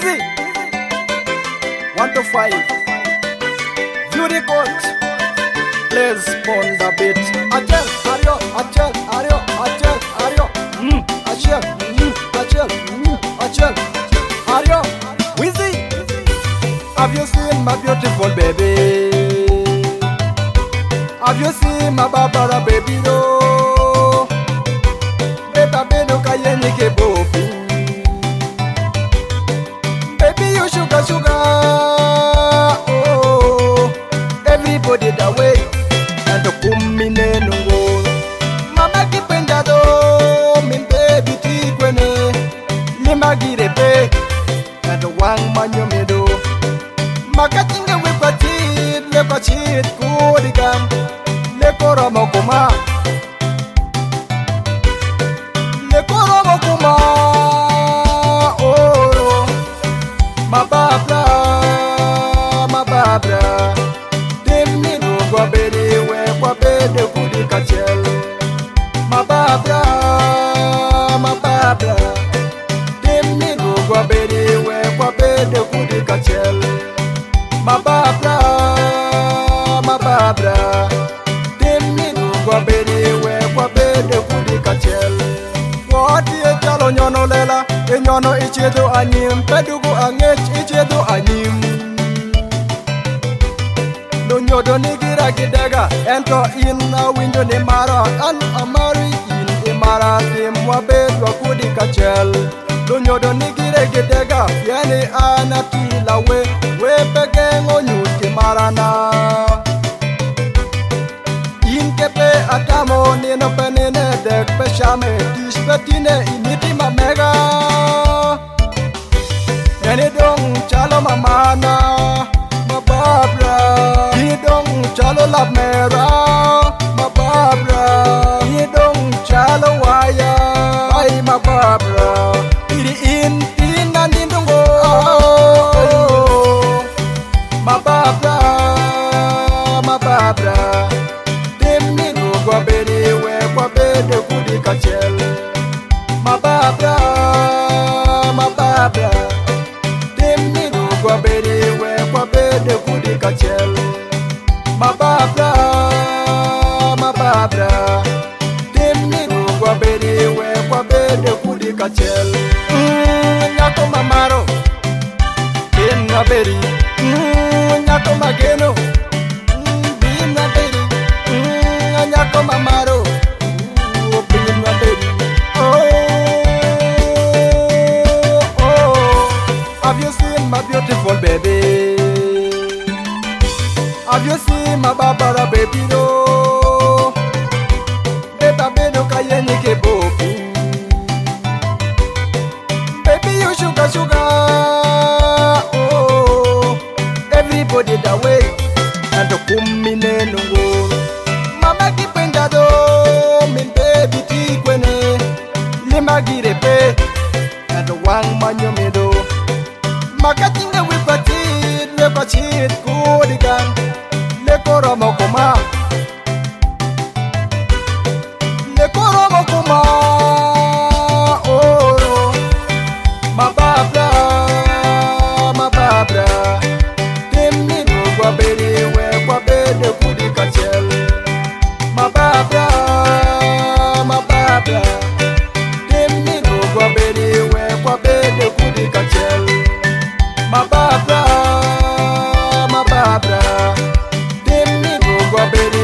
Wheezy 1 to 5 Beauty Court Please pon the beat Achel, Ario, Achel, Ario, Achel, Ario Achel, Achel, Achel, Ario Wheezy Have you seen my beautiful baby? Have you seen my Barbara baby though? Beba bedo kayeni ke bofi Baby you sugar sugar Oh everybody that way And the kumine nungo Mama kipenda do Min baby tikwene Lima girepe And the wang manyo medo Makatinga wekwa chit kudigam Lekora mokoma Lekora mokoma Oh Ma Barbara Dimmi do kwa bedi we kwa bedi kudikachel Ma Barbara Dimmi do kwa bedi we kwa bedi kudikachel Ma Barbara Dimmi do kwa bedi we kwa bedi kudikachel Wadi e chalo nyono lela E nyono ichedo anyim Pedugu angech ichedo anyim No nyodo nigira gidega Ento in a window ni mara An amari in imara Timwa bedwa kudikachel No nyodo nigira gidega Yani anatila we pegengo nyuti marana Inkepe atamo nino penine dek peshame Tispetine initi mamega Nene dong chalo mamana Ma Barbara Ni dong chalo love mera Ma Barbara Ni dong chalo waya Ay Ma Barbara Iri in na nindungo Ma Barbara Dimmi do kwa bedi we kwa bedi kudikachel Ma Barbara Dimmi do kwa bedi we kwa bedi kudikachel Ma Barbara Dimmi do kwa bedi we kwa bedi kudikachel Nyako mamaro Bina bedi Nyako mageno Bina bedi Nyako mamaro Bina bedi Have you seen my beautiful baby? Have you seen my Barbara baby though? Beba bedo kayeni ke bofi Baby you sugar sugar Oh everybody that way And the kumine nungo Mama kipenda do Min baby tikwene Lima girepe And the wang manyo medo Makatinga wekwa chit kudigan Lekora mokoma Lekora mokoma Oh Ma Barbara Dimmi do kwa bedi we kwa bedi kudikachel Ma Barbara Dimmi do kwa bedi we kwa bedi kudikachel Ma Barbara Dimmi do kwa bedi